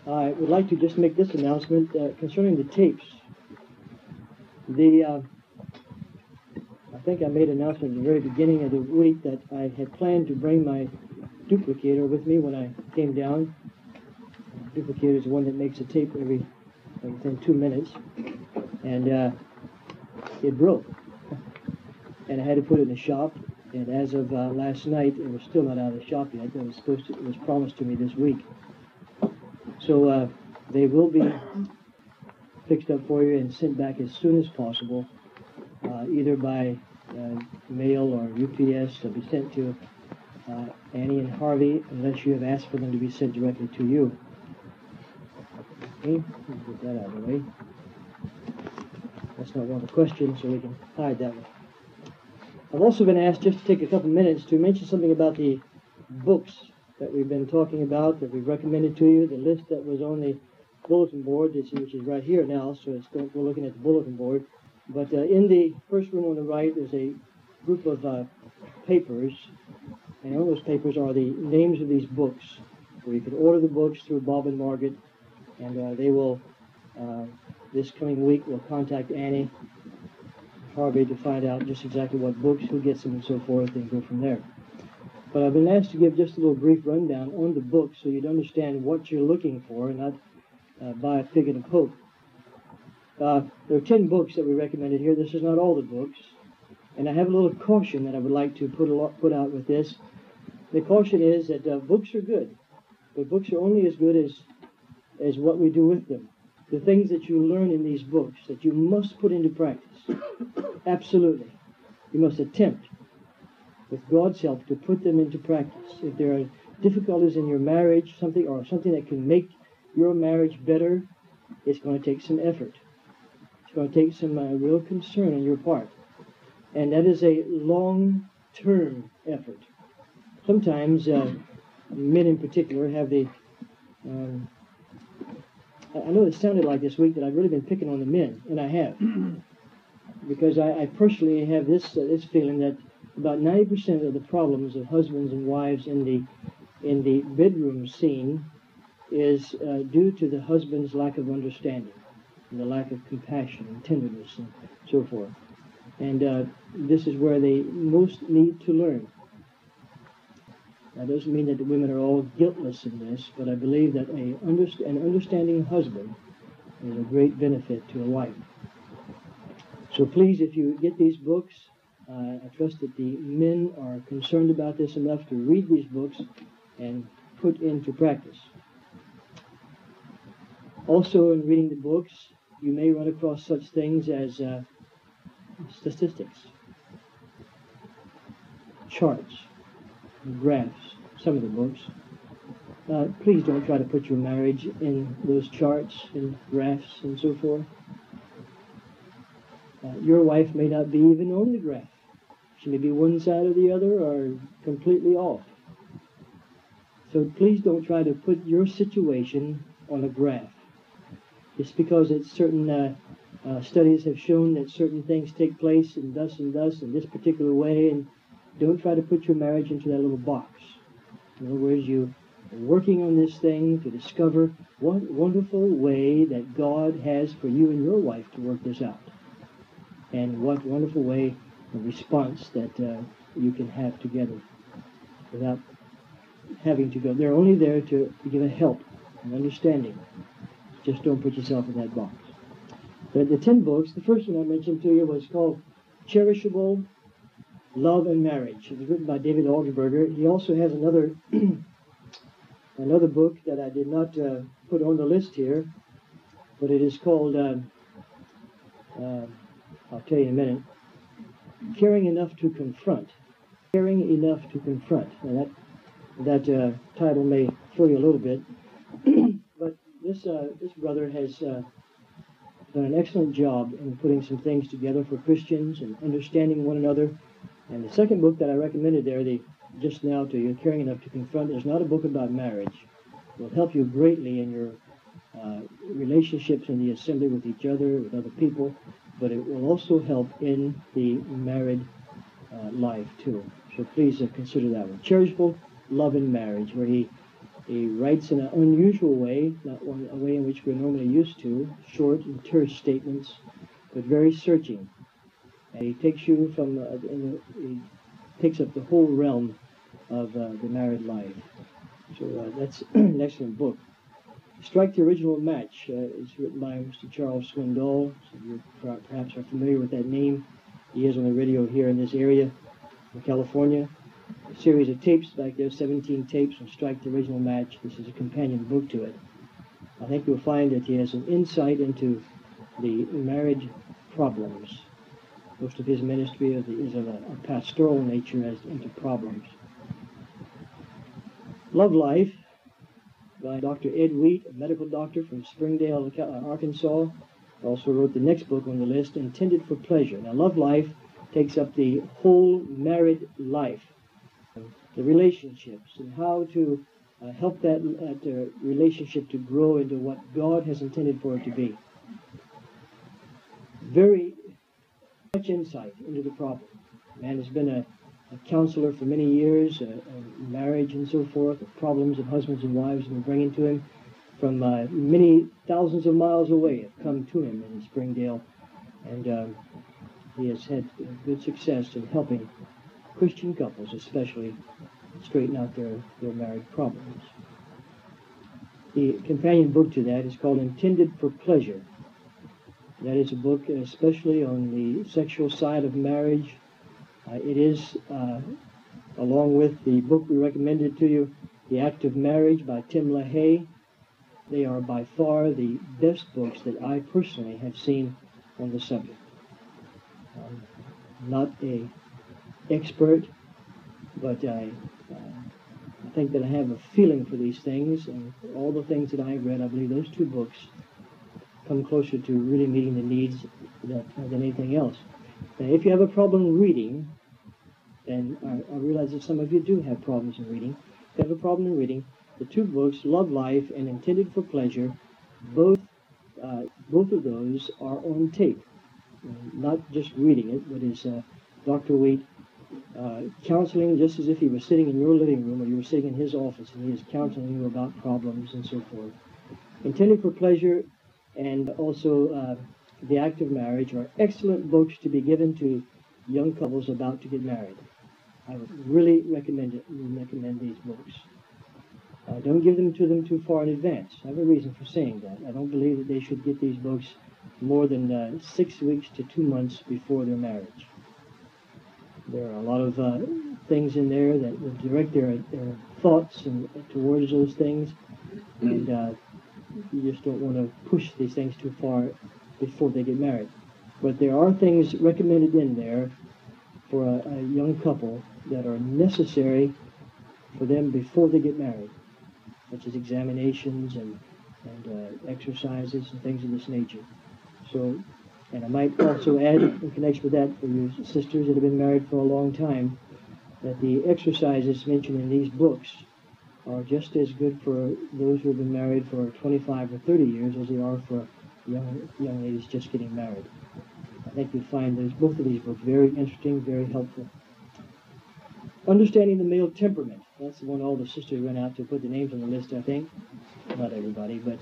I would like to just make this announcement concerning the tapes. I think I made an announcement at the very beginning of the week that I had planned to bring my duplicator with me when I came down. The duplicator is the one that makes a tape within 2 minutes, and it broke, and I had to put it in the shop. And as of last night, it was still not out of the shop yet. It was promised to me this week. So they will be fixed up for you and sent back as soon as possible, either by mail or UPS. They'll be sent to Annie and Harvey, unless you have asked for them to be sent directly to you. Okay, get that out of the way. That's not one of the questions, so we can hide that one. I've also been asked just to take a couple minutes to mention something about the books that we've been talking about, that we've recommended to you, the list that was on the bulletin board, which is right here now, so we're looking at the bulletin board. But in the first room on the right, there's a group of papers, and on those papers are the names of these books, where you can order the books through Bob and Margaret, and they will, this coming week, will contact Annie Harvey to find out just exactly what books, who gets them, and so forth, and go from there. But I've been asked to give just a little brief rundown on the books so you'd understand what you're looking for and not buy a pig in a poke. There are 10 books that we recommended here. This is not all the books. And I have a little caution that I would like to put out with this. The caution is that books are good, but books are only as good as what we do with them. The things that you learn in these books that you must put into practice. Absolutely. You must attempt, with God's help, to put them into practice. If there are difficulties in your marriage, something that can make your marriage better, it's going to take some effort. It's going to take some real concern on your part. And that is a long-term effort. Sometimes men in particular have the... I know it sounded like this week that I've really been picking on the men, and I have. Because I personally have this feeling that about 90% of the problems of husbands and wives in the bedroom scene is due to the husband's lack of understanding and the lack of compassion and tenderness and so forth. And this is where they most need to learn. That doesn't mean that the women are all guiltless in this, but I believe that an understanding husband is a great benefit to a wife. So please, if you get these books, I trust that the men are concerned about this enough to read these books and put into practice. Also, in reading the books, you may run across such things as statistics, charts, graphs, some of the books. Please don't try to put your marriage in those charts and graphs and so forth. Your wife may not be even on the graph. She may be one side or the other or completely off. So please don't try to put your situation on a graph. Just because it's certain studies have shown that certain things take place and thus in this particular way, and don't try to put your marriage into that little box. In other words, you are working on this thing to discover what wonderful way that God has for you and your wife to work this out. And what wonderful way of response that you can have together without having to go. They're only there to give a help and understanding. Just don't put yourself in that box. But the 10 books, the first one I mentioned to you was called Cherishable Love and Marriage. It was written by David Augsburger. He also has another book that I did not put on the list here, but it is called, I'll tell you in a minute, Caring Enough to Confront. Caring Enough to Confront. Now that title may throw you a little bit, but this brother has done an excellent job in putting some things together for Christians and understanding one another. And the second book that I recommended there, just now to you, Caring Enough to Confront, is not a book about marriage. It will help you greatly in your relationships in the assembly with each other, with other people, but it will also help in the married life too. So please consider that one. Cherishable Love and Marriage, where he He writes in an unusual way, not a way in which we're normally used to, short and terse statements, but very searching. And he takes you from, he takes up the whole realm of the married life. So that's an excellent book. Strike the Original Match is written by Mr. Charles Swindoll. So you perhaps are familiar with that name. He is on the radio here in this area in California. A series of tapes back there, 17 tapes on Strike the Original Match. This is a companion book to it. I think you'll find that he has an insight into the marriage problems. Most of his ministry is of a pastoral nature as into problems. Love Life by Dr. Ed Wheat, a medical doctor from Springdale, Arkansas. Also wrote the next book on the list, Intended for Pleasure. Now, Love Life takes up the whole married life, the relationships, and how to help that relationship to grow into what God has intended for it to be. Very much insight into the problem. Man has been a counselor for many years, marriage and so forth, the problems of husbands and wives have been bringing to him from many thousands of miles away have come to him in Springdale, and he has had good success in helping Christian couples especially straighten out their marriage problems. The companion book to that is called Intended for Pleasure. That is a book especially on the sexual side of marriage. It is, along with the book we recommended to you, The Act of Marriage by Tim LaHaye. They are by far the best books that I personally have seen on the subject. Not an expert, but I think that I have a feeling for these things, and all the things that I've read, I believe those two books come closer to really meeting the needs than anything else. Now, if you have a problem reading, and I realize that some of you do have problems in reading, if you have a problem in reading, the two books, Love Life and Intended for Pleasure, both of those are on tape. Not just reading it, but is Dr. Wheat counseling just as if he was sitting in your living room or you were sitting in his office, and he is counseling you about problems and so forth. Intended for Pleasure and also The Act of Marriage are excellent books to be given to young couples about to get married. I would really recommend these books. Don't give them to them too far in advance. I have a reason for saying that. I don't believe that they should get these books more than 6 weeks to 2 months before their marriage. There are a lot of things in there that will direct their thoughts towards those things, and you just don't want to push these things too far before they get married. But there are things recommended in there for a young couple that are necessary for them before they get married, such as examinations and exercises and things of this nature. So, and I might also add in connection with that for you sisters that have been married for a long time, that the exercises mentioned in these books are just as good for those who have been married for 25 or 30 years as they are for young ladies just getting married. I think you'll find both of these books very interesting, very helpful. Understanding the Male Temperament. That's the one all the sisters went out to put the names on the list, I think. Not everybody, but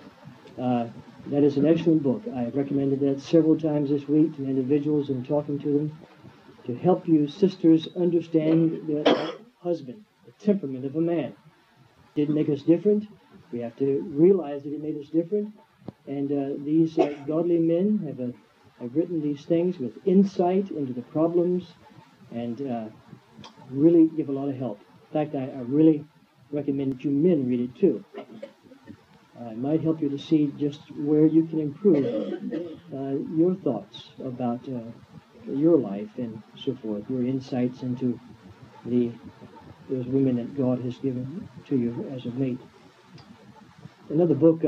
that is an excellent book. I have recommended that several times this week to individuals and talking to them to help you sisters understand the husband, the temperament of a man. It didn't make us different. We have to realize that it made us different. And these godly men have written these things with insight into the problems and really give a lot of help. In fact, I really recommend that you men read it too. It might help you to see just where you can improve your thoughts about your life and so forth, your insights into those women that God has given to you as a mate. Another book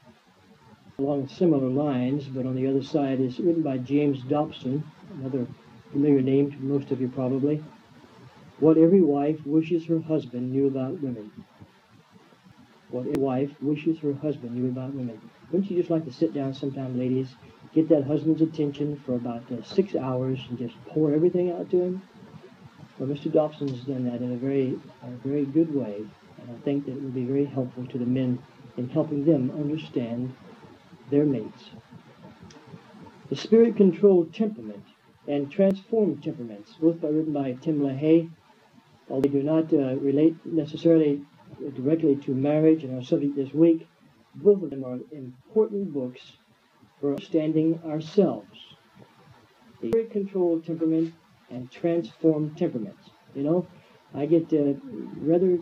along similar lines, but on the other side, is written by James Dobson, another familiar name to most of you probably. What Every Wife Wishes Her Husband Knew About Women. What every wife wishes her husband knew about women. Wouldn't you just like to sit down sometime, ladies, get that husband's attention for about 6 hours and just pour everything out to him? Well, Mr. Dobson's done that in a very good way. And I think that it would be very helpful to the men in helping them understand their mates. The Spirit-Controlled Temperament and Transformed Temperaments, both written by Tim LaHaye, although they do not relate necessarily directly to marriage and our subject this week. Both of them are important books for understanding ourselves. The Spirit-Controlled Temperament and Transformed Temperaments. You know, I get rather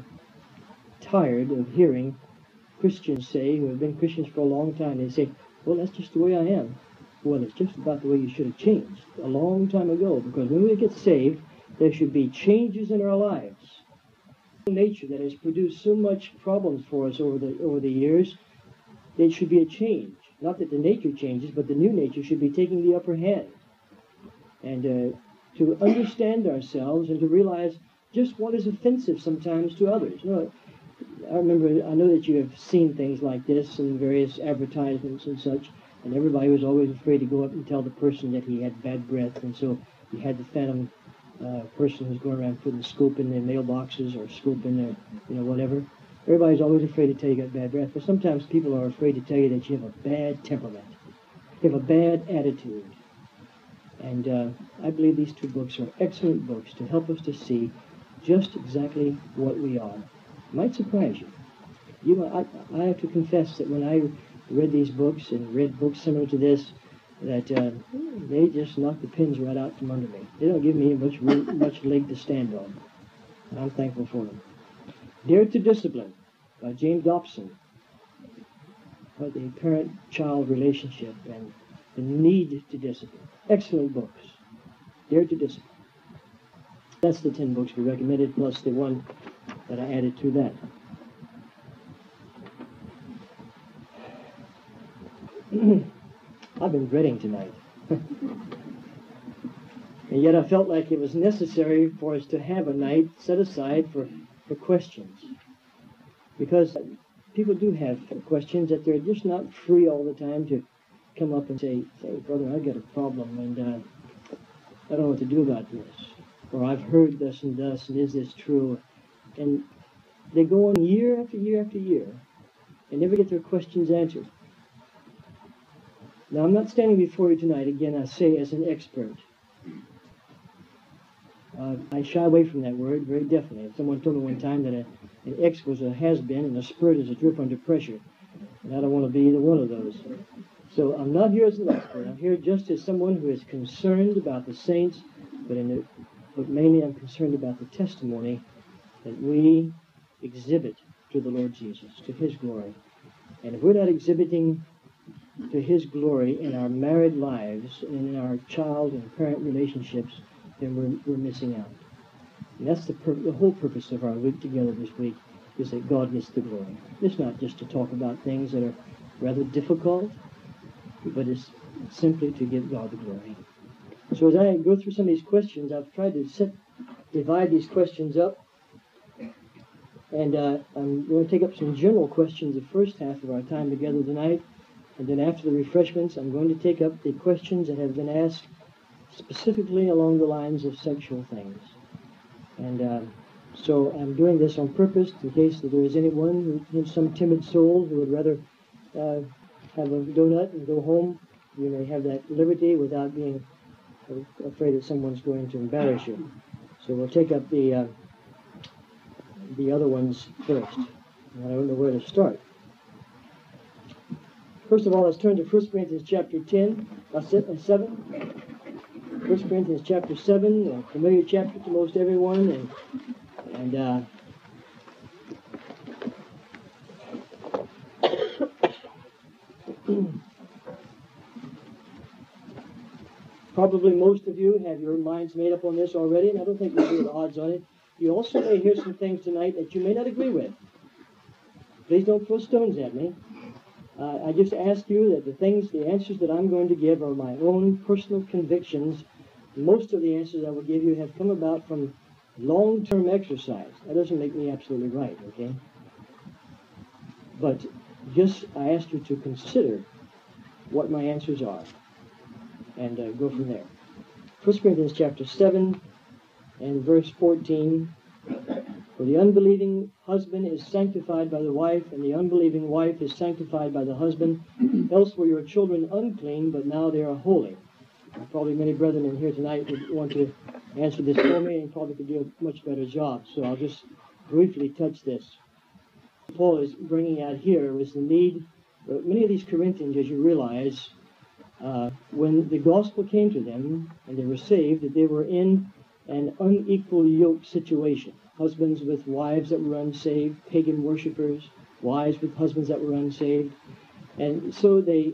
tired of hearing Christians say, who have been Christians for a long time, they say, well, that's just the way I am. Well, it's just about the way you should have changed a long time ago, because when we get saved, there should be changes in our lives. Nature that has produced so much problems for us over the years, there should be a change. Not that the nature changes, but the new nature should be taking the upper hand. And to understand ourselves and to realize just what is offensive sometimes to others. You know, I know that you have seen things like this in various advertisements and such, and everybody was always afraid to go up and tell the person that he had bad breath, and so you had the phantom person who's going around putting scope in their mailboxes or scope in their, whatever. Everybody's always afraid to tell you got bad breath, but sometimes people are afraid to tell you that you have a bad temperament, you have a bad attitude. And I believe these two books are excellent books to help us to see just exactly what we are. It might surprise you. I have to confess that when I read these books and read books similar to this, that they just knock the pins right out from under me. They don't give me much leg to stand on. And I'm thankful for them. Dare to Discipline by James Dobson. About the parent-child relationship and the need to discipline. Excellent books. Dare to Discipline. That's the 10 books we recommended, plus the one that I added to that. I've been dreading tonight. And yet I felt like it was necessary for us to have a night set aside for questions. Because people do have questions that they're just not free all the time to come up and say, brother, I've got a problem, and I don't know what to do about this. Or I've heard this and this, and is this true? And they go on year after year after year and never get their questions answered. Now, I'm not standing before you tonight, again, I say, as an expert. I shy away from that word very definitely. Someone told me one time that an X was a has-been and a spurt is a drip under pressure. And I don't want to be either one of those. So I'm not here as an expert. I'm here just as someone who is concerned about the saints, but mainly I'm concerned about the testimony that we exhibit to the Lord Jesus, to His glory. And if we're not exhibiting to His glory in our married lives and in our child and parent relationships, then we're missing out. And that's the whole purpose of our week together this week, is that God gets the glory. It's not just to talk about things that are rather difficult, but it's simply to give God the glory. So as I go through some of these questions, I've tried to divide these questions up. And I'm going to take up some general questions the first half of our time together tonight. And then after the refreshments, I'm going to take up the questions that have been asked specifically along the lines of sexual things. And so I'm doing this on purpose in case that there is anyone, some timid soul who would rather have a donut and go home. You may have that liberty without being afraid that someone's going to embarrass you. So we'll take up the other ones first. And I don't know where to start. First of all, let's turn to 1 Corinthians chapter 7. 1 Corinthians chapter 7, a familiar chapter to most everyone, and probably most of you have your minds made up on this already, and I don't think you'll be at odds on it. You also may hear some things tonight that you may not agree with. Please don't throw stones at me. I just ask you that the answers that I'm going to give are my own personal convictions. Most of the answers I will give you have come about from long-term exercise. That doesn't make me absolutely right, okay? But just I ask you to consider what my answers are and go from there. 1 Corinthians chapter 7 and verse 14. 1 For the unbelieving husband is sanctified by the wife, and the unbelieving wife is sanctified by the husband. Else were your children unclean, but now they are holy. Probably many brethren in here tonight would want to answer this for me and probably could do a much better job. So I'll just briefly touch this. Paul is bringing out here was the need. Many of these Corinthians, as you realize, when the gospel came to them and they were saved, that they were in an unequal yoke situation. Husbands with wives that were unsaved, pagan worshippers, wives with husbands that were unsaved. And so they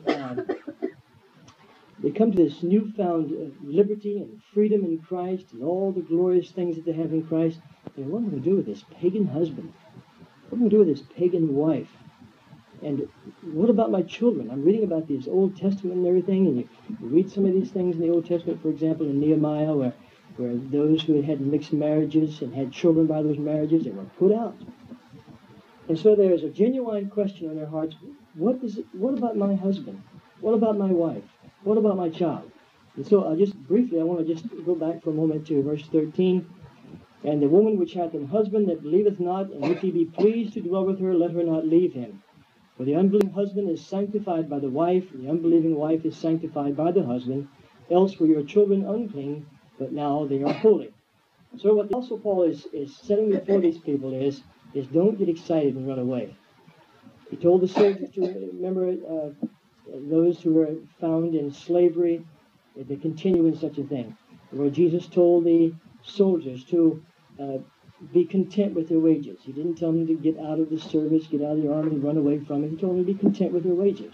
come to this newfound liberty and freedom in Christ and all the glorious things that they have in Christ. And what am I going to do with this pagan husband? What am I going to do with this pagan wife? And what about my children? I'm reading about this Old Testament and everything, and you read some of these things in the Old Testament, for example, in Nehemiah, where those who had mixed marriages and had children by those marriages, they were put out. And so there is a genuine question on their hearts, what about my husband? What about my wife? What about my child? And so I want to just go back for a moment to verse 13. And the woman which hath an husband that believeth not, and if he be pleased to dwell with her, let her not leave him. For the unbelieving husband is sanctified by the wife, and the unbelieving wife is sanctified by the husband. Else were your children unclean, but now they are holy. So what the Apostle Paul is setting before these people is don't get excited and run away. He told the soldiers to remember those who were found in slavery, to continue in such a thing. The Lord Jesus told the soldiers to be content with their wages. He didn't tell them to get out of the service, get out of the army, and run away from it. He told them to be content with their wages.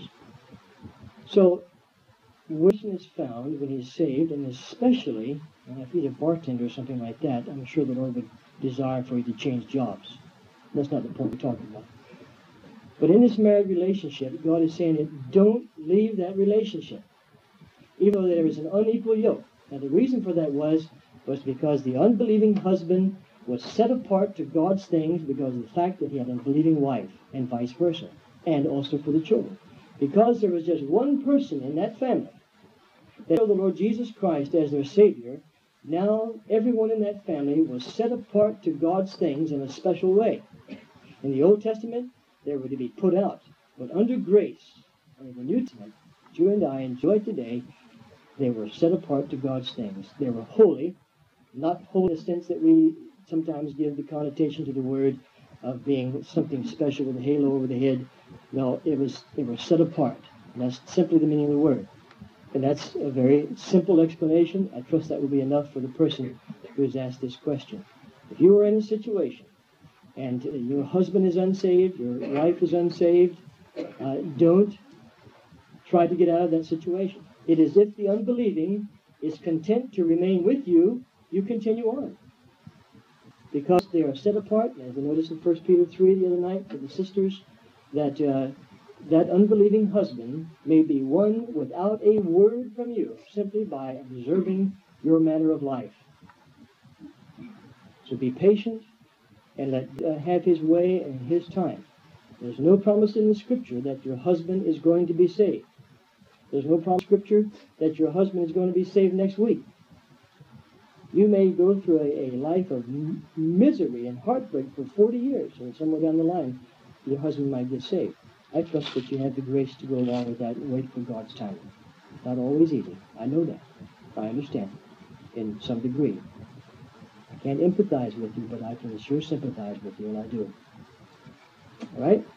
So, when is found when he's saved, and especially, if he's a bartender or something like that, I'm sure the Lord would desire for you to change jobs. That's not the point we're talking about. But in this married relationship, God is saying that don't leave that relationship, even though there is an unequal yoke. Now, the reason for that was because the unbelieving husband was set apart to God's things because of the fact that he had an unbelieving wife, and vice versa, and also for the children. Because there was just one person in that family that knew the Lord Jesus Christ as their Savior, now everyone in that family was set apart to God's things in a special way. In the Old Testament, they were to be put out. But under grace, under the New Testament, you and I enjoy today, they were set apart to God's things. They were holy, not holy in the sense that we sometimes give the connotation to the word of being something special with a halo over the head. No, they were set apart. And that's simply the meaning of the word. And that's a very simple explanation. I trust that will be enough for the person who has asked this question. If you are in a situation and your husband is unsaved, your wife is unsaved, don't try to get out of that situation. It is if the unbelieving is content to remain with you, you continue on. Because they are set apart, as we noticed in 1 Peter 3 the other night for the sisters, that that unbelieving husband may be won without a word from you, simply by observing your manner of life. So be patient and let have his way and his time. There's no promise in the Scripture that your husband is going to be saved. There's no promise in Scripture that your husband is going to be saved next week. You may go through a life of misery and heartbreak for 40 years, and somewhere down the line, your husband might get saved. I trust that you have the grace to go along with that and wait for God's timing. Not always easy. I know that. I understand in some degree. I can't empathize with you, but I can sure sympathize with you, and I do. All right?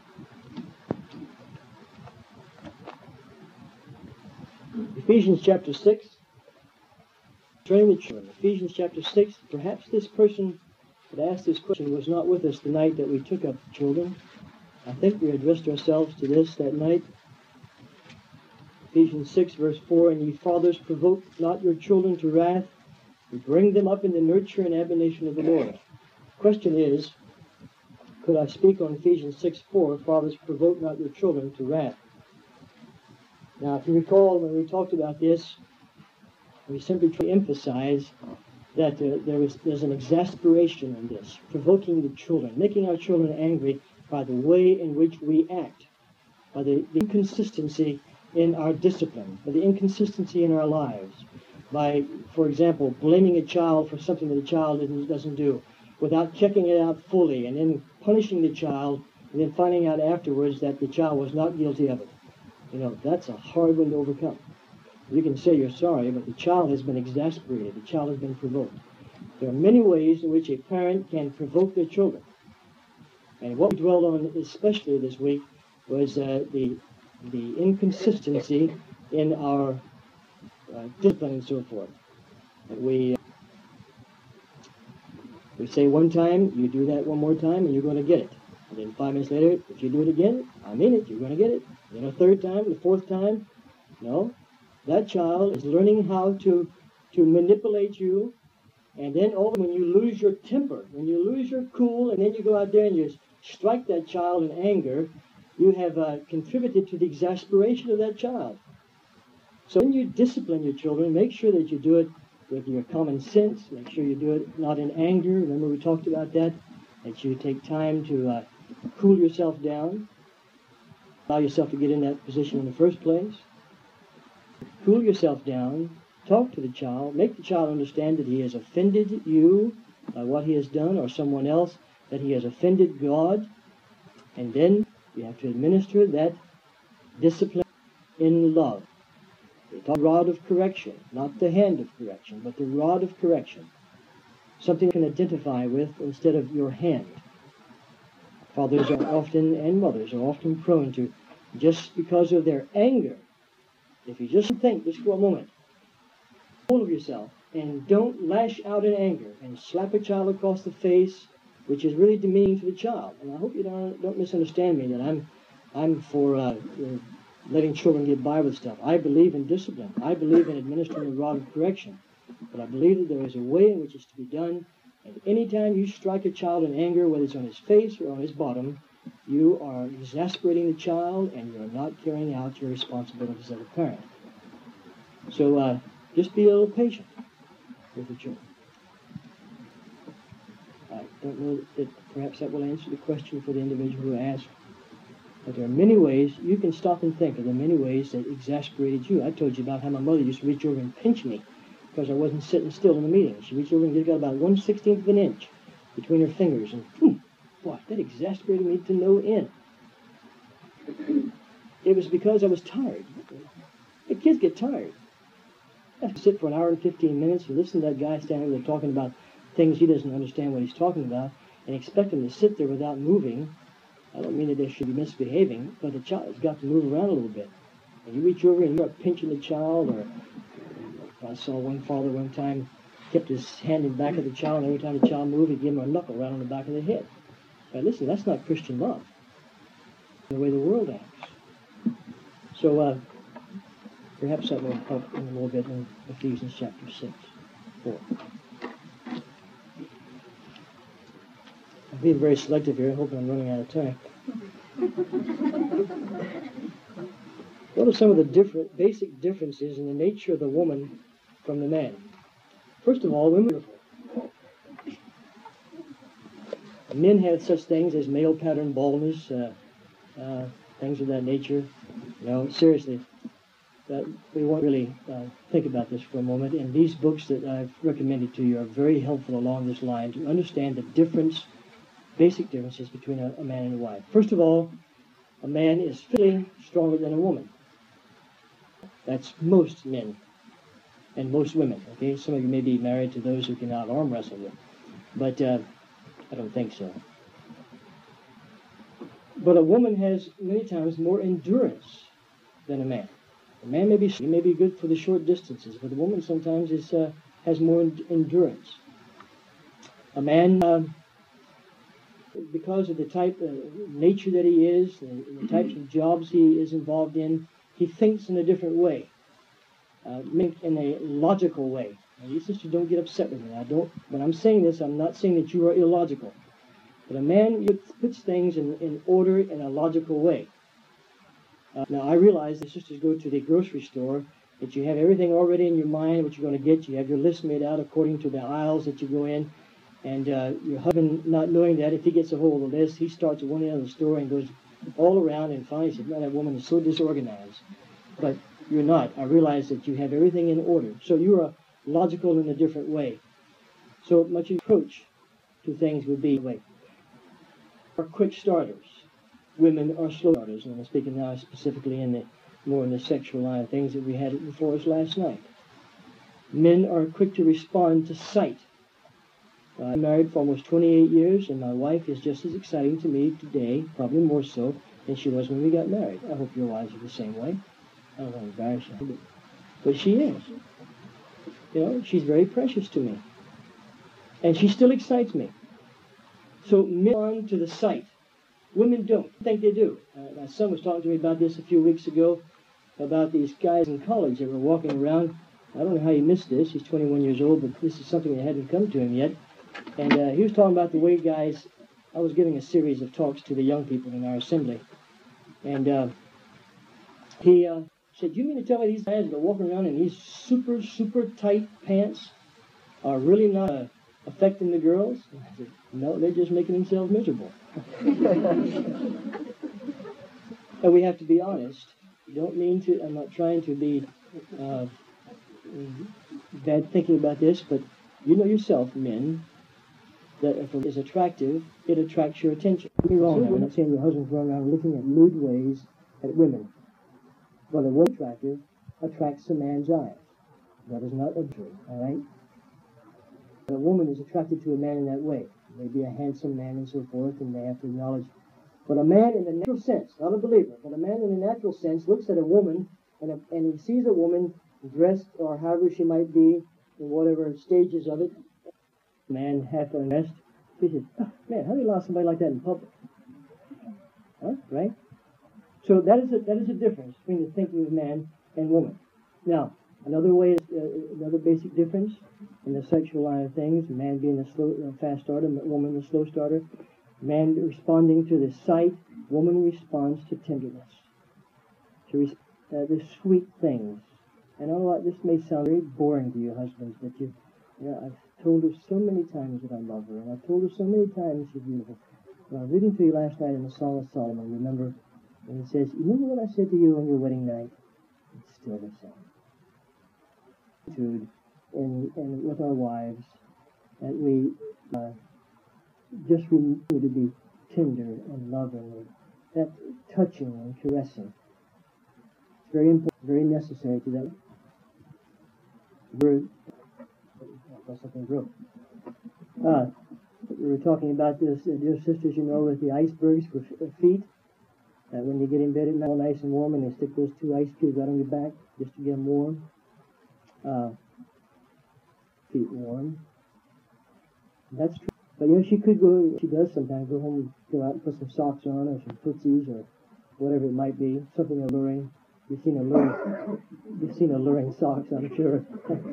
Ephesians chapter 6. Training the children. Ephesians chapter 6. Perhaps this person that asked this question was not with us the night that we took up the children. I think we addressed ourselves to this that night. Ephesians 6 verse 4, and ye fathers provoke not your children to wrath, but bring them up in the nurture and admonition of the Lord. The question is, could I speak on Ephesians 6:4, fathers provoke not your children to wrath? Now, if you recall, when we talked about this, we simply try to emphasize that there's an exasperation in this, provoking the children, making our children angry by the way in which we act, by the inconsistency in our discipline, by the inconsistency in our lives, by, for example, blaming a child for something that a child doesn't do, without checking it out fully and then punishing the child and then finding out afterwards that the child was not guilty of it. You know, that's a hard one to overcome. You can say you're sorry, but the child has been exasperated. The child has been provoked. There are many ways in which a parent can provoke their children. And what we dwelled on especially this week was the inconsistency in our discipline and so forth. We say one time, you do that one more time, and you're going to get it. And then 5 minutes later, if you do it again, I mean it, you're going to get it. Then a third time, the fourth time, no. That child is learning how to manipulate you. And then when you lose your temper, when you lose your cool, and then you go out there and you strike that child in anger, you have contributed to the exasperation of that child. So when you discipline your children, make sure that you do it with your common sense. Make sure you do it not in anger. Remember we talked about that you take time to cool yourself down. Allow yourself to get in that position in the first place. Cool yourself down. Talk to the child. Make the child understand that he has offended you by what he has done or someone else, that he has offended God. And then you have to administer that discipline in love. They talk rod of correction, not the hand of correction, but the rod of correction. Something you can identify with instead of your hand. Fathers are often, and mothers are often prone to, just because of their anger, if you just think, just for a moment, hold of yourself, and don't lash out in anger and slap a child across the face, which is really demeaning to the child. And I hope you don't misunderstand me, that I'm for letting children get by with stuff. I believe in discipline. I believe in administering the rod of correction. But I believe that there is a way in which it's to be done. And anytime you strike a child in anger, whether it's on his face or on his bottom, you are exasperating the child and you're not carrying out your responsibilities as a parent. So just be a little patient with the children. I don't know that perhaps that will answer the question for the individual who asked. But there are many ways, you can stop and think of the many ways that exasperated you. I told you about how my mother used to reach over and pinch me because I wasn't sitting still in the meeting. She reached over and just got about 1/16 of an inch between her fingers. And boy, that exasperated me to no end. It was because I was tired. The kids get tired. I have to sit for an hour and 15 minutes and listen to that guy standing there talking about things he doesn't understand what he's talking about and expect him to sit there without moving. I don't mean that they should be misbehaving, but the child has got to move around a little bit. And you reach over and you're pinching the child, or I saw one father one time kept his hand in the back of the child, and every time the child moved, he'd give him a knuckle right on the back of the head. But listen, that's not Christian love. The way the world acts. So perhaps that will help in a little bit in Ephesians chapter 6:4. I'm being very selective here. I hope I'm running out of time. What are some of the basic differences in the nature of the woman from the man? First of all, women are beautiful. Men have such things as male pattern baldness, things of that nature. No, seriously, we won't really think about this for a moment. And these books that I've recommended to you are very helpful along this line to understand the basic differences between a man and a wife. First of all, a man is physically stronger than a woman. That's most men and most women. Okay, some of you may be married to those who can out arm wrestle you, but I don't think so. But a woman has many times more endurance than a man. A man may be good for the short distances, but a woman sometimes has more endurance. A man, because of the type of nature that he is, the types of jobs he is involved in, he thinks in a different way, in a logical way. Now, you sisters don't get upset with me. When I'm saying this, I'm not saying that you are illogical. But a man puts things in order in a logical way. Now, I realize the sisters go to the grocery store, that you have everything already in your mind, what you're going to get. You have your list made out according to the aisles that you go in. And your husband, not knowing that, if he gets a hold of the list, he starts at one end of the store and goes all around and finally says, "Man, that woman is so disorganized." But you're not. I realize that you have everything in order. So you are logical in a different way. So much approach two things would be, wait, are quick starters. Women are slow starters, and I'm speaking now specifically more in the sexual line of things that we had before us last night. Men are quick to respond to sight. I'm married for almost 28 years, and my wife is just as exciting to me today, probably more so, than she was when we got married. I hope your wives are the same way. I don't want to embarrass you, but she is. You know, she's very precious to me. And she still excites me. So men respond to the sight. Women don't. I think they do. My son was talking to me about this a few weeks ago, about these guys in college that were walking around. I don't know how he missed this. He's 21 years old, but this is something that hadn't come to him yet. And he was talking about the way guys, I was giving a series of talks to the young people in our assembly. And he said, "You mean to tell me these guys that are walking around in these super, super tight pants are really not affecting the girls?" And I said, "No, they're just making themselves miserable." And we have to be honest. Don't mean to, I'm not trying to be bad thinking about this, but you know yourself, men, that if it is attractive, it attracts your attention. Don't be wrong. I'm not saying your husband's running around looking at lewd ways at women. But a woman attractive attracts a man's eyes. That is not true, all right? A woman is attracted to a man in that way. Maybe a handsome man and so forth, and they have to acknowledge. But a man in the natural sense, not a believer, but a man in the natural sense looks at a woman and he sees a woman dressed or however she might be in whatever stages of it. Man half undressed. He says, "Oh, man, how do you allow somebody like that in public?" Huh? Right? So that is a difference between the thinking of man and woman. Now, another basic difference in the sexual line of things, man being the fast starter, woman the slow starter, man responding to the sight, woman responds to tenderness, to the sweet things. And I know this may sound very boring to you husbands, but I've told her so many times that I love her, and I've told her so many times she's beautiful. When I was reading to you last night in the Song of Solomon, remember, and it says, "Remember what I said to you on your wedding night?" It's still the same. And with our wives, that we just remember to be tender and loving, and that touching and caressing. It's very important, very necessary to that. Something broke. We were talking about this, dear sisters, you know, with the icebergs for feet. When you get in bed at night, all nice and warm, and they stick those two ice cubes right on your back just to get them warm. Feet warm. That's true. But you know, she does sometimes go home, go out and put some socks on, or some footsies, or whatever it might be, something alluring. You've seen alluring socks, I'm sure.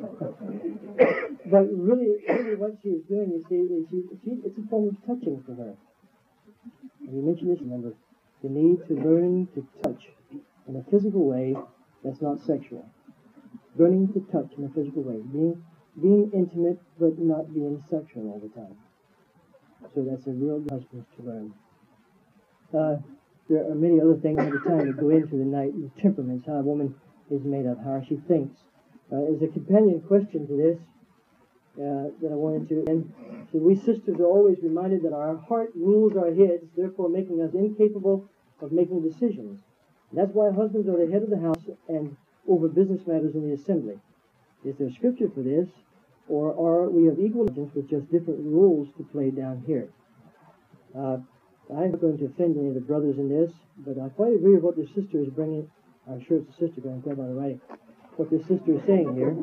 But really what she is doing, you see, it's a form of touching for her. And you mentioned this, remember, the need to learn to touch in a physical way that's not sexual. Learning to touch in a physical way. Being intimate, but not being sexual all the time. So that's a real husband to learn. There are many other things at the time that go into the night, the temperaments, how a woman is made up, how she thinks. As a companion question to this, that I wanted to end, so we sisters are always reminded that our heart rules our heads, therefore making us incapable of making decisions. And that's why husbands are the head of the house and over business matters in the assembly. Is there scripture for this, or are we of equal intelligence with just different rules to play down here? I'm not going to offend any of the brothers in this, but I quite agree with what the sister is bringing. I'm sure it's the sister, but I can tell by the writing. What the sister is saying here.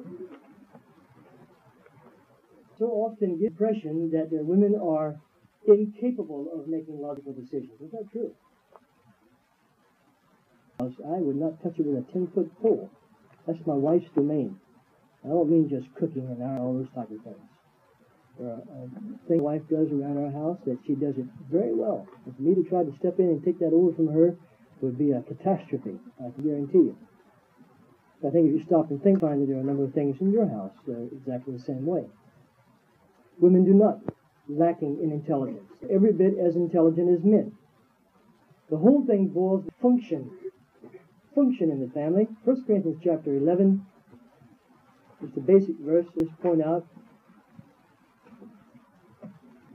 So often give the impression that the women are incapable of making logical decisions. Is that true? I would not touch it with a 10-foot pole. That's my wife's domain. I don't mean just cooking and all those type of things. There are things my wife does around our house that she does it very well. And for me to try to step in and take that over from her would be a catastrophe, I can guarantee you. I think if you stop and think, find that there are a number of things in your house that are exactly the same way. Women do not lacking in intelligence. Every bit as intelligent as men. The whole thing boils to function in the family. 1 Corinthians chapter 11, just a basic verse, just point out.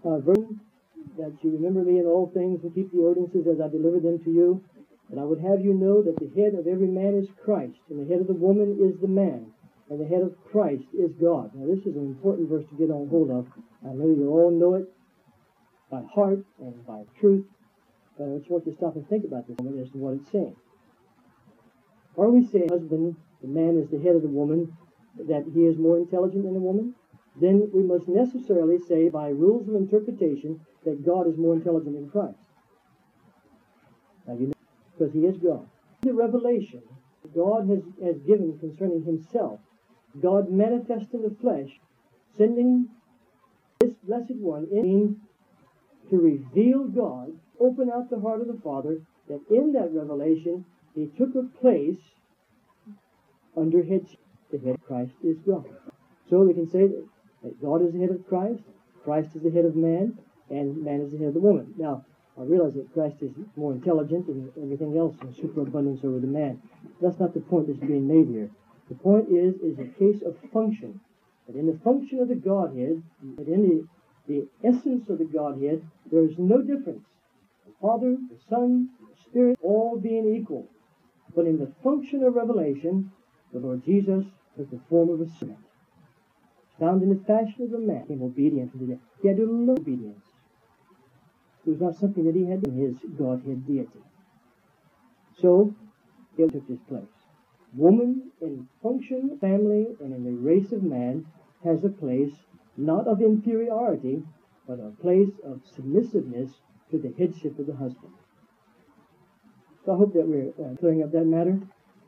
version, that you remember me in all things and keep the ordinances as I deliver them to you. And I would have you know that the head of every man is Christ, and the head of the woman is the man, and the head of Christ is God. Now this is an important verse to get on hold of. I know you all know it by heart and by truth, but I just want you to stop and think about this moment as to what it's saying. Are we saying husband, the man is the head of the woman, that he is more intelligent than the woman? Then we must necessarily say by rules of interpretation that God is more intelligent than Christ. Now you know, because he is God. The revelation God has given concerning himself, God manifest in the flesh, sending this blessed one in to reveal God, open out the heart of the Father, that in that revelation he took a place under headship. The head of Christ is God. So we can say that God is the head of Christ, Christ is the head of man, and man is the head of the woman. Now, I realize that Christ is more intelligent and everything else in superabundance over the man. That's not the point that's being made here. The point is a case of function. That in the function of the Godhead, that in the essence of the Godhead, there is no difference. The Father, the Son, the Spirit, all being equal. But in the function of revelation, the Lord Jesus took the form of a servant. Found in the fashion of a man, became obedient to the death. He had to learn obedience. It was not something that he had in his Godhead deity. So, he took his place. Woman, in function, family, and in the race of man, has a place not of inferiority, but a place of submissiveness to the headship of the husband. So I hope that we're clearing up that matter.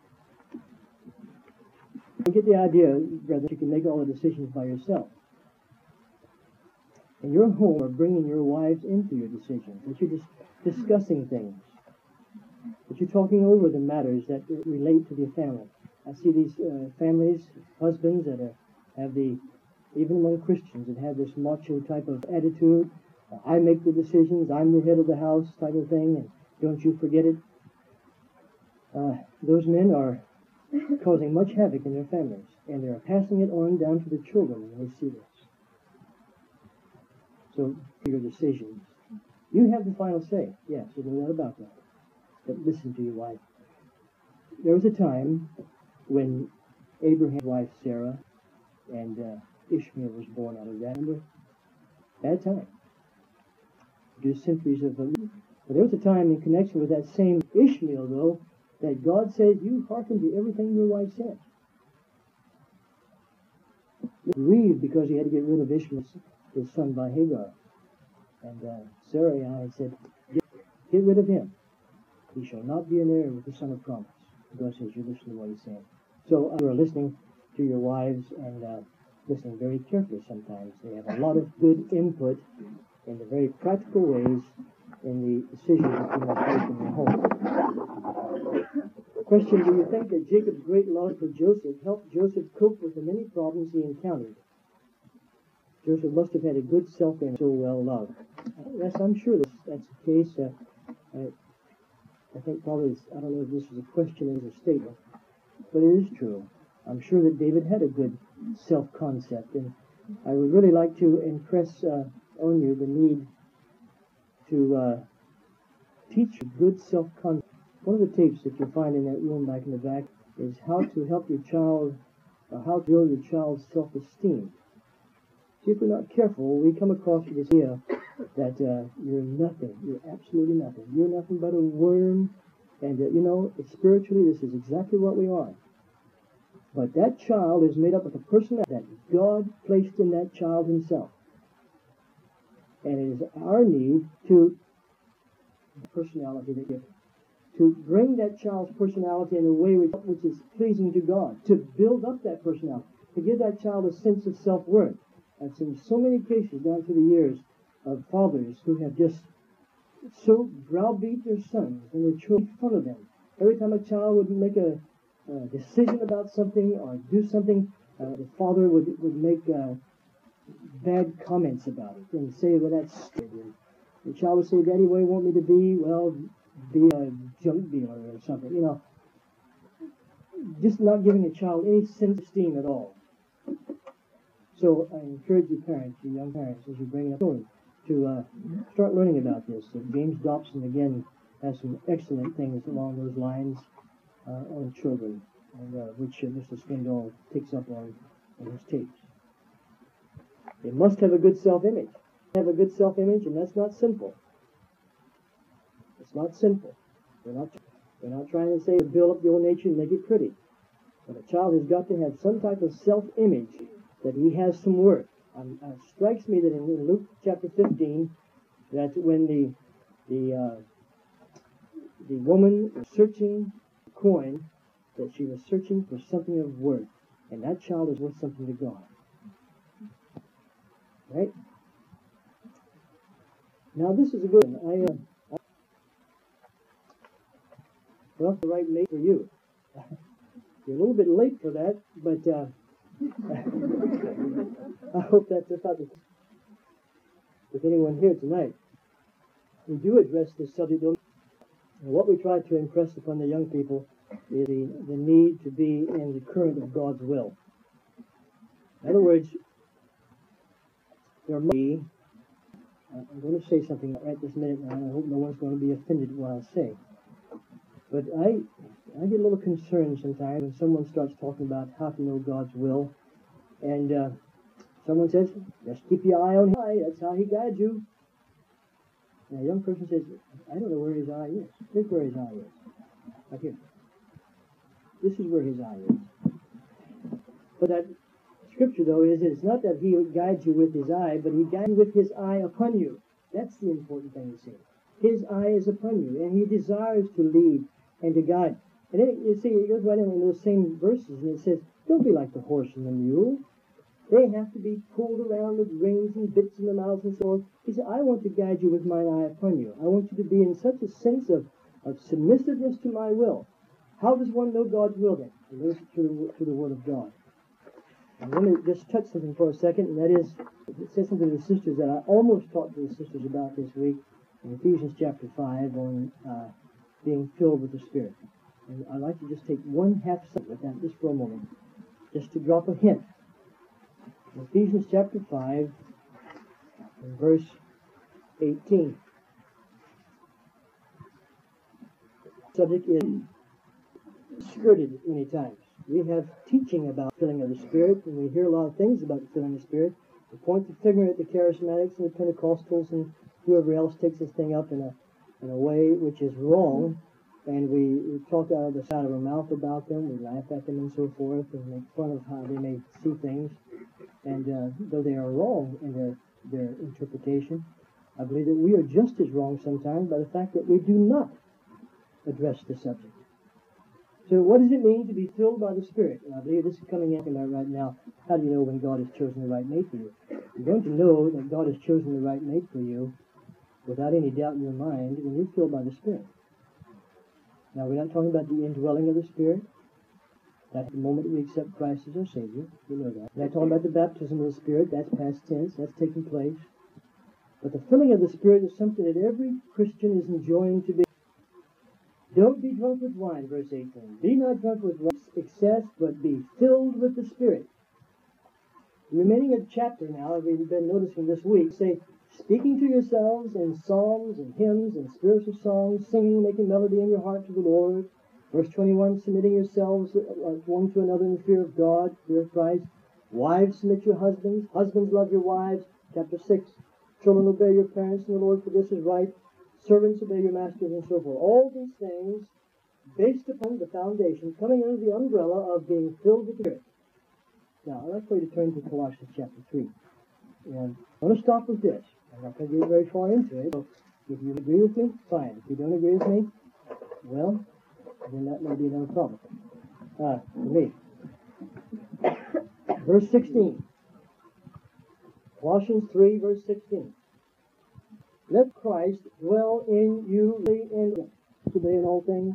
You get the idea, brother, you can make all the decisions by yourself. In your home, or bringing your wives into your decisions, that you're just discussing things, that you're talking over the matters that relate to the family. I see these families, husbands that have even among Christians, that have this macho type of attitude. I make the decisions, I'm the head of the house type of thing, and don't you forget it. Those men are causing much havoc in their families, and they're passing it on down to the children when they see this. So, your decisions. You have the final say. Yes, there's no doubt about that. But listen to your wife. There was a time when Abraham's wife Sarah and Ishmael was born out of that. Remember? Bad time. Just centuries of... But there was a time in connection with that same Ishmael, though, that God said, you hearken to everything your wife said. He grieved because he had to get rid of Ishmael, his son, by Hagar. And Sarai said, get rid of him. He shall not be an heir with the son of promise. God says, you listen to what he's saying. So you are listening to your wives and listening very carefully sometimes. They have a lot of good input in the very practical ways in the decisions that you must make in your home. Question, do you think that Jacob's great love for Joseph helped Joseph cope with the many problems he encountered? Joseph must have had a good self-image, so well loved. Yes, I'm sure that's the case. I think probably, I don't know if this is a question or a statement, but it is true. I'm sure that David had a good self-concept, and I would really like to impress on you the need to teach good self-concept. One of the tapes that you'll find in that room back in the back is how to help your child, or how to build your child's self-esteem. See, if we're not careful, we come across this idea that you're nothing, you're absolutely nothing. You're nothing but a worm, and spiritually this is exactly what we are. But that child is made up of a personality that God placed in that child himself. And it is our need to personality that gives, to bring that child's personality in a way which is pleasing to God, to build up that personality, to give that child a sense of self-worth. I've seen so many cases down through the years of fathers who have just so browbeat their sons and their children in front of them. Every time a child would make a decision about something or do something, the father would make bad comments about it and say, well, that's stupid. The child would say, Daddy, what do you want me to be? Well, be a junk dealer or something, Just not giving a child any sense of esteem at all. So I encourage you parents, you young parents, as you bring up children, to start learning about this. James Dobson, again, has some excellent things along those lines on children, and, which Mr. Swindoll takes up on his tapes. They must have a good self-image. Have a good self-image, and that's not sinful. It's not sinful. We're not trying to say to build up the old nature and make it pretty. But a child has got to have some type of self-image that he has some worth. It strikes me that in Luke chapter 15, that when the woman was searching the coin, that she was searching for something of worth, and that child is worth something to God. Right? Now this is a good one. Well, the right mate for you. You're a little bit late for that, but I hope that's about the with anyone here tonight. We do address this subject, and what we try to impress upon the young people is the need to be in the current of God's will. In other words, there might be, I'm going to say something right this minute, and I hope no one's going to be offended at what I'll say. But I get a little concerned sometimes when someone starts talking about how to know God's will, and someone says, just keep your eye on Him, that's how He guides you. And a young person says, I don't know where His eye is. Here's where His eye is. Right here. This is where His eye is. But that scripture, though, is it's not that He guides you with His eye, but He guides you with His eye upon you. That's the important thing to see. His eye is upon you, and He desires to lead and to guide. And then, you see, it goes right in those same verses, and it says, don't be like the horse and the mule. They have to be pulled around with reins and bits in the mouths and so on. He said, I want to guide you with mine eye upon you. I want you to be in such a sense of submissiveness to my will. How does one know God's will then? He knows it through the Word of God. And let me just touch something for a second, and that is, it says something to the sisters that I almost talked to the sisters about this week in Ephesians chapter 5 on being filled with the Spirit. And I'd like to just take one half second with that just for a moment, just to drop a hint. Ephesians chapter 5 and verse 18. The subject is skirted many times. We have teaching about filling of the Spirit, and we hear a lot of things about the filling of the Spirit. We point the finger at the Charismatics and the Pentecostals and whoever else takes this thing up in a way which is wrong, and we talk out of the side of our mouth about them, we laugh at them and so forth, and make fun of how they may see things. And though they are wrong in their interpretation, I believe that we are just as wrong sometimes by the fact that we do not address the subject. So what does it mean to be filled by the Spirit? And I believe this is coming in right now. How do you know when God has chosen the right mate for you? You're going to know that God has chosen the right mate for you without any doubt in your mind when you're filled by the Spirit. Now, we're not talking about the indwelling of the Spirit. That's the moment that we accept Christ as our Savior. We know that. We're not talking about the baptism of the Spirit. That's past tense. That's taking place. But the filling of the Spirit is something that every Christian is enjoined to be. Don't be drunk with wine, verse 18. Be not drunk with excess, but be filled with the Spirit. The remaining of the chapter now, we've been noticing this week, say, speaking to yourselves in psalms and hymns and spiritual songs, singing, making melody in your heart to the Lord. Verse 21, submitting yourselves one to another in the fear of God, fear of Christ. Wives, submit your husbands. Husbands, love your wives. Chapter 6, children, obey your parents in the Lord, for this is right. Servants, obey your masters, and so forth. All these things based upon the foundation, coming under the umbrella of being filled with the Spirit. Now, I'd like for you to turn to Colossians chapter 3. And I'm going to stop with this. I'm not going to get very far into it. So if you agree with me, fine. If you don't agree with me, well, then that may be another problem for me. Verse 16. Colossians 3, verse 16. Let Christ dwell in you today in all things.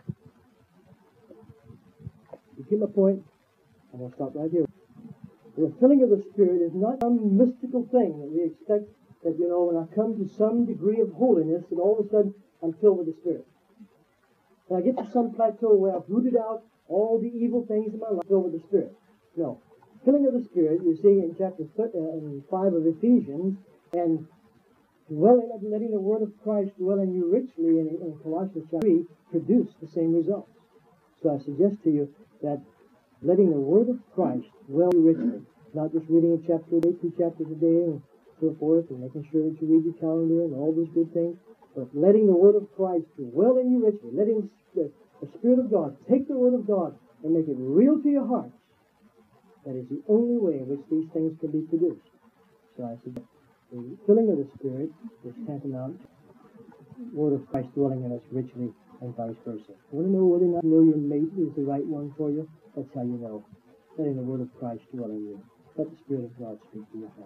You get my point? I'm going to stop right here. The filling of the Spirit is not some mystical thing that we expect that, when I come to some degree of holiness, that all of a sudden I'm filled with the Spirit. When I get to some plateau where I've rooted out all the evil things in my life, filled with the Spirit. No. Filling of the Spirit, you see in chapter 5 of Ephesians, and letting the word of Christ dwell in you richly in Colossians chapter 3 produce the same results. So I suggest to you that letting the word of Christ dwell in you richly, not just reading a chapter a day, 2 chapters a day, and so forth, and making sure that you read your calendar and all those good things, but letting the word of Christ dwell in you richly, letting the Spirit of God take the word of God and make it real to your hearts. That is the only way in which these things can be produced. So I suggest the filling of the Spirit is tantamount to the word of Christ dwelling in us richly and vice versa. You want to know whether or not your mate is the right one for you? That's how you know. Letting the word of Christ dwell in you. Let the Spirit of God speak to your heart.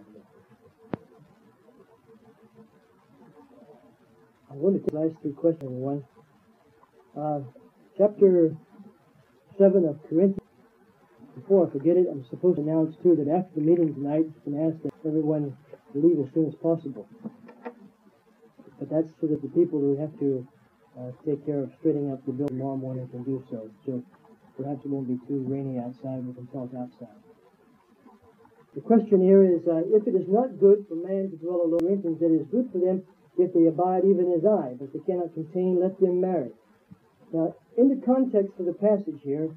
I'm going to take the last 3 questions, everyone. Chapter 7 of Corinthians. Before I forget it, I'm supposed to announce, too, that after the meeting tonight, I'm going to ask that everyone leave as soon as possible. But that's so that the people who have to take care of straightening up the building tomorrow morning can do so. So perhaps it won't be too rainy outside, we can talk outside. The question here is, if it is not good for man to dwell alone, Corinthians, it is good for them if they abide even as I, but they cannot contain, let them marry. Now, in the context of the passage here,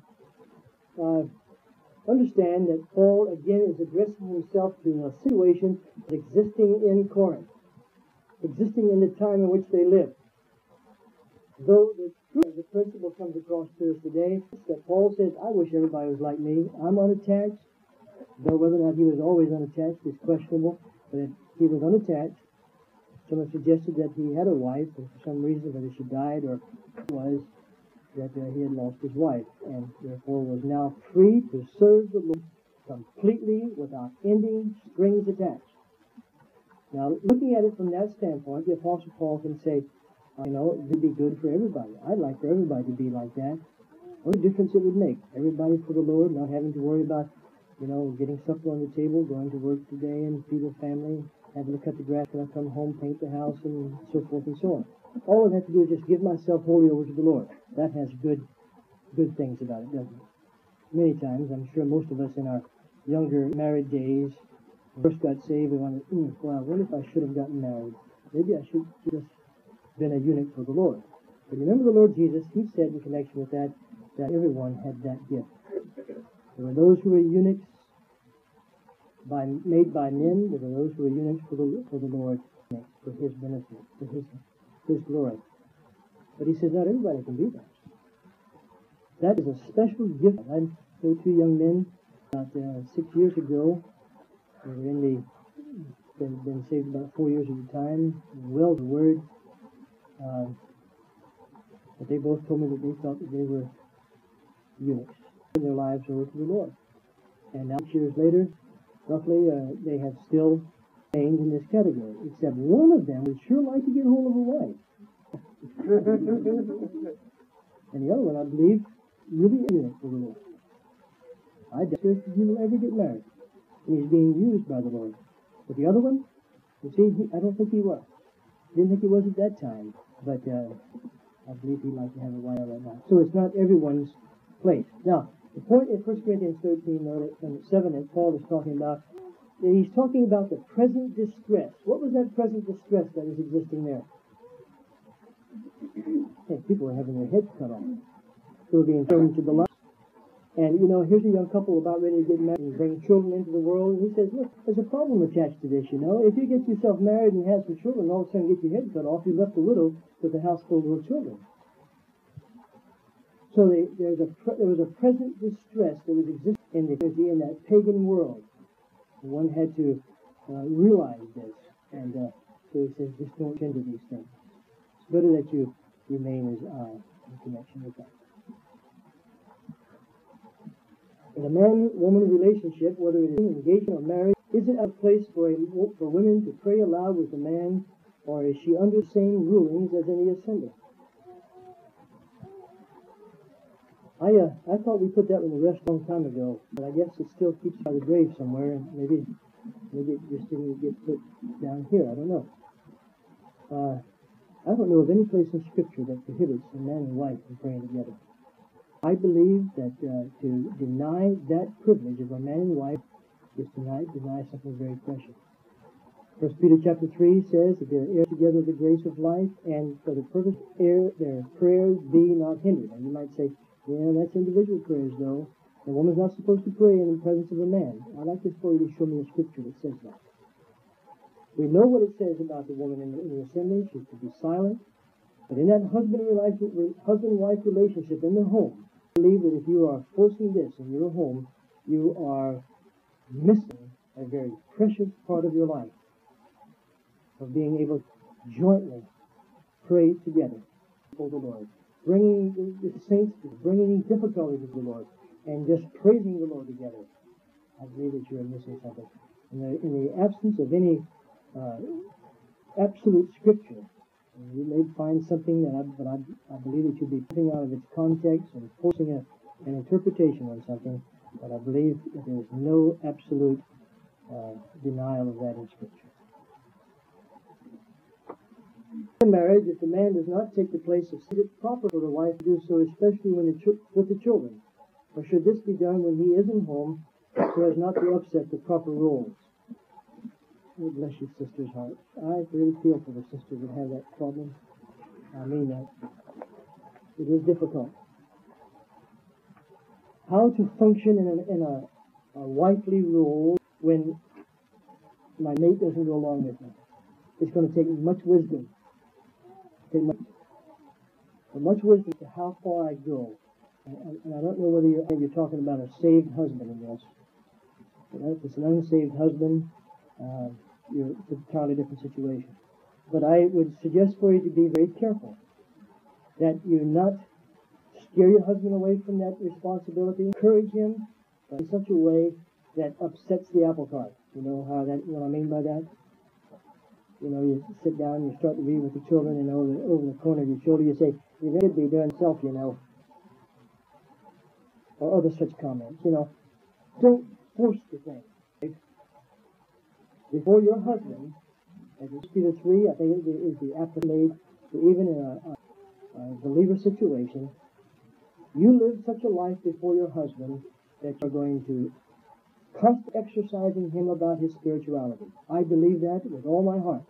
understand that Paul again is addressing himself to a situation existing in Corinth, existing in the time in which they lived. Though the truth of the principle comes across to us today, that Paul says, I wish everybody was like me. I'm unattached. Though whether or not he was always unattached is questionable, but if he was unattached, someone suggested that he had a wife, and for some reason, whether she died or was, that he had lost his wife, and therefore was now free to serve the Lord completely without ending strings attached. Now, looking at it from that standpoint, the Apostle Paul can say, it would be good for everybody. I'd like for everybody to be like that. What a difference it would make. Everybody for the Lord, not having to worry about, getting supper on the table, going to work today and feed the family, having to cut the grass when I come home, paint the house, and so forth and so on. All I have to do is just give myself wholly over to the Lord. That has good things about it, doesn't it? Many times, I'm sure most of us in our younger married days, when we first got saved, we wanted, well, what if I should have gotten married? Maybe I should have just been a eunuch for the Lord. But remember the Lord Jesus, he said in connection with that everyone had that gift. There were those who were eunuchs made by men. There were those who were eunuchs for the Lord, for his benefit, for his glory. But he says not everybody can do that. That is a special gift. I know 2 young men about 6 years ago. They were been saved about 4 years at a time, well the word. But they both told me that they felt that they were eunuchs, in their lives over to the Lord. And now 6 years later, roughly, they have still remained in this category, except one of them would sure like to get hold of a wife. And the other one, I believe, really is eunuch for the Lord. I doubt if he will ever get married. And he's being used by the Lord. But the other one, you see, I don't think he was. Didn't think he was at that time. But I believe he'd like to have a wife right now. So it's not everyone's place. Now, the point in 1 Corinthians 13, 7 that Paul is talking about, he's talking about the present distress. What was that present distress that was existing there? Hey, people were having their heads cut off. They were being thrown into the light. And, here's a young couple about ready to get married and bring children into the world. And he says, look, there's a problem attached to this, If you get yourself married and have some children, all of a sudden get your head cut off, you left a widow with a house full of little children. So there was a present distress that was existing in that pagan world. And one had to realize this. And so he says, just don't get into these things. It's better that you remain as I in connection with that. In a man-woman relationship, whether it is engagement or marriage, is it a place for women to pray aloud with a man, or is she under the same rulings as in the assembly? I thought we put that one to rest a long time ago, but I guess it still keeps by the grave somewhere, and maybe it just didn't get put down here. I don't know. I don't know of any place in Scripture that prohibits a man and wife from praying together. I believe that to deny that privilege of a man and wife is to deny something very precious. First Peter chapter 3 says that they're heirs together of the grace of life, and for the purpose their prayers be not hindered. And you might say, yeah, that's individual prayers, though. The woman's not supposed to pray in the presence of a man. I'd like this for you to show me a scripture that says that. We know what it says about the woman in the assembly. She's to be silent. But in that husband-wife relationship in the home, I believe that if you are forcing this in your home, you are missing a very precious part of your life, of being able to jointly pray together before the Lord, bringing the saints, bringing difficulties to the Lord, and just praising the Lord together. I believe that you are missing something. In the absence of any absolute scripture, you may find something that I believe that you'll be putting out of its context and forcing an interpretation on something, but I believe that there is no absolute denial of that in Scripture. In marriage, if the man does not take the place of is it proper for the wife to do so, especially when with the children? Or should this be done when he isn't home so as not to upset the proper roles? Oh, bless your sister's heart. I really feel for the sisters that have that problem. I mean that. It is difficult. How to function in a wifely role when my mate doesn't go along with me. It's going to take much wisdom. Much wisdom to how far I go. And I don't know whether you're talking about a saved husband in this. If it's an unsaved husband, it's a entirely different situation. But I would suggest for you to be very careful that you not steer your husband away from that responsibility. Encourage him, but in such a way that upsets the apple cart. You know what I mean by that? You know, you sit down, you start to read with the children, and over the corner of your shoulder you say, "You should be doing self, you know." Or other such comments, you know. Don't force the thing. Before your husband, as Peter 3, I think it is the application to even in a believer situation, you live such a life before your husband that you're going to constantly exercising him about his spirituality. I believe that with all my heart.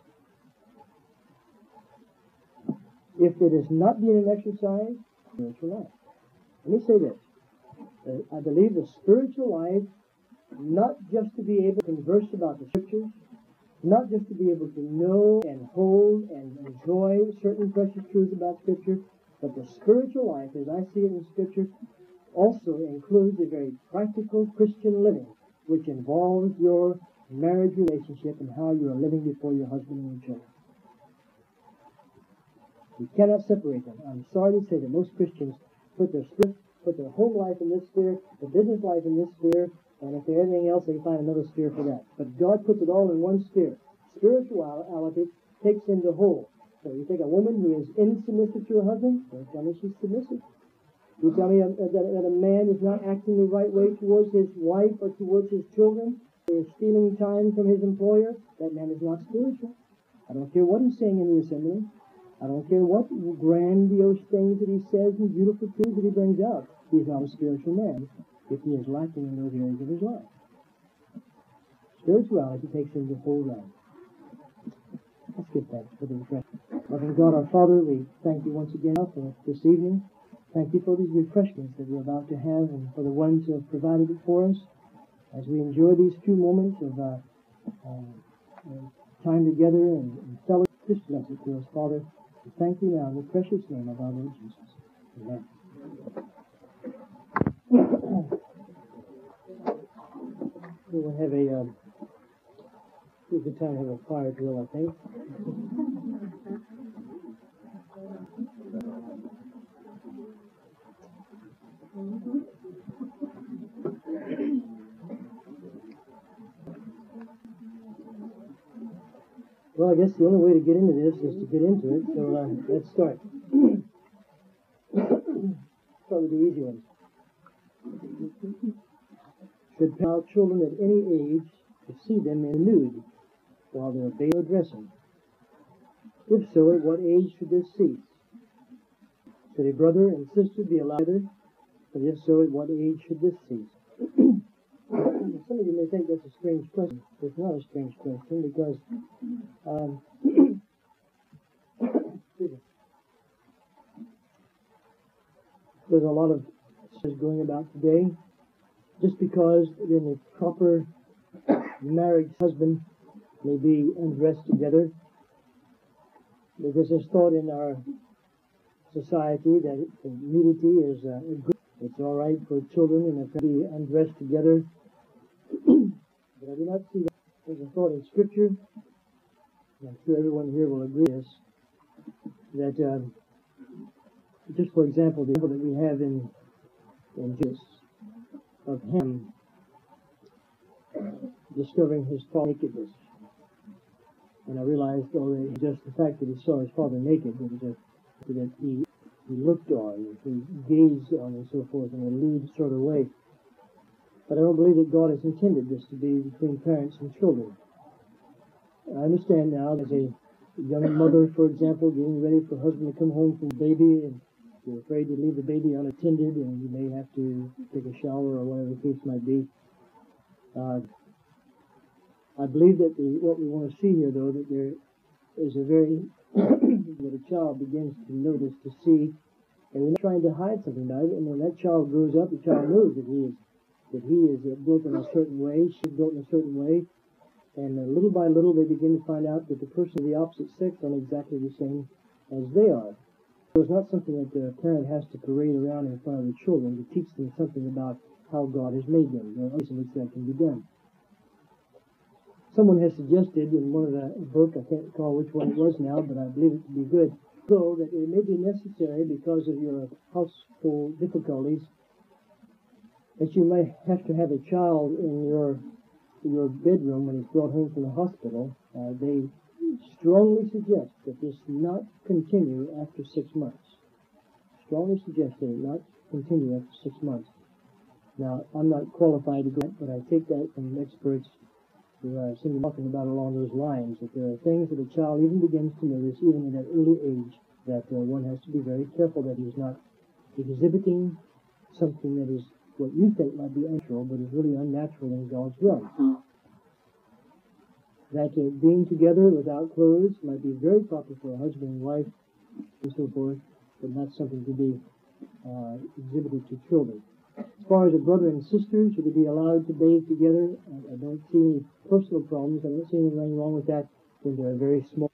If it is not being an exercise, spiritual life. Let me say this. I believe the spiritual life, not just to be able to converse about the Scriptures, not just to be able to know and hold and enjoy certain precious truths about Scripture, but the spiritual life, as I see it in Scripture, also includes a very practical Christian living, which involves your marriage relationship and how you are living before your husband and your children. You cannot separate them. I'm sorry to say that most Christians put their home life in this sphere, the business life in this sphere, and if there's anything else, they find another sphere for that. But God puts it all in one sphere. Spirituality takes in the whole. So you take a woman who is insubmissive to her husband, don't tell me she's submissive. You tell me that a man is not acting the right way towards his wife or towards his children, or is stealing time from his employer, that man is not spiritual. I don't care what he's saying in the assembly. I don't care what grandiose things that he says and beautiful truths that he brings out. He's not a spiritual man if he is lacking in those areas of his life. Spirituality takes in the whole life. Let's give thanks for the refreshment. Loving God our Father, we thank you once again for this evening. Thank you for these refreshments that we're about to have and for the ones who have provided it for us. As we enjoy these few moments of time together and fellowship, just bless it to us, Father. We thank you now in the precious name of our Lord Jesus. Amen. We will have a good time to have a fire drill, I think. Well, I guess the only way to get into this is to get into it, so let's start. Start with the easy ones. Should allow children at any age to see them in nude while they're bathing or dressing? If so, at what age should this cease? Should a brother and sister be allowed? But if so, at what age should this cease? Some of you may think that's a strange question. It's not a strange question because there's a lot of going about today. Just because in a proper marriage, husband may be undressed together, because there's thought in our society that nudity is good. It's all right for children and if they be undressed together. But I do not see that. There's a thought in Scripture, and I'm sure everyone here will agree with this, that just for example, the example that we have in Jesus of him discovering his father's nakedness. And I realized already just the fact that he saw his father naked, that he looked on, he gazed on, and so forth, in a lewd sort of way. But I don't believe that God has intended this to be between parents and children. I understand now, as a young mother, for example, getting ready for her husband to come home from the baby, and you're afraid to leave the baby unattended, and you may have to take a shower or whatever the case might be. I believe that what we want to see here, though, that there is a very that a child begins to notice, to see, and we're not trying to hide something about it. And when that child grows up, the child knows that he is built in a certain way, she's built in a certain way, and little by little they begin to find out that the person of the opposite sex aren't exactly the same as they are. So it's not something that the parent has to parade around in front of the children to teach them something about how God has made them. There are ways in which that can be done. Someone has suggested in one of the book, I can't recall which one it was now, but I believe it to be good, so that it may be necessary because of your household difficulties that you may have to have a child in your bedroom when he's brought home from the hospital. They strongly suggest that this not continue after 6 months. Strongly suggest that it not continue after 6 months. Now, I'm not qualified to go, but I take that from experts who seem to be talking about along those lines, that there are things that a child even begins to notice, even in that early age, that one has to be very careful that he's not exhibiting something that is what you think might be unnatural, but is really unnatural in God's realm. That being together without clothes might be very proper for a husband and wife, and so forth, but not something to be exhibited to children. As far as a brother and sister, should they be allowed to bathe together? I don't see any personal problems. I don't see anything wrong with that when they're very small.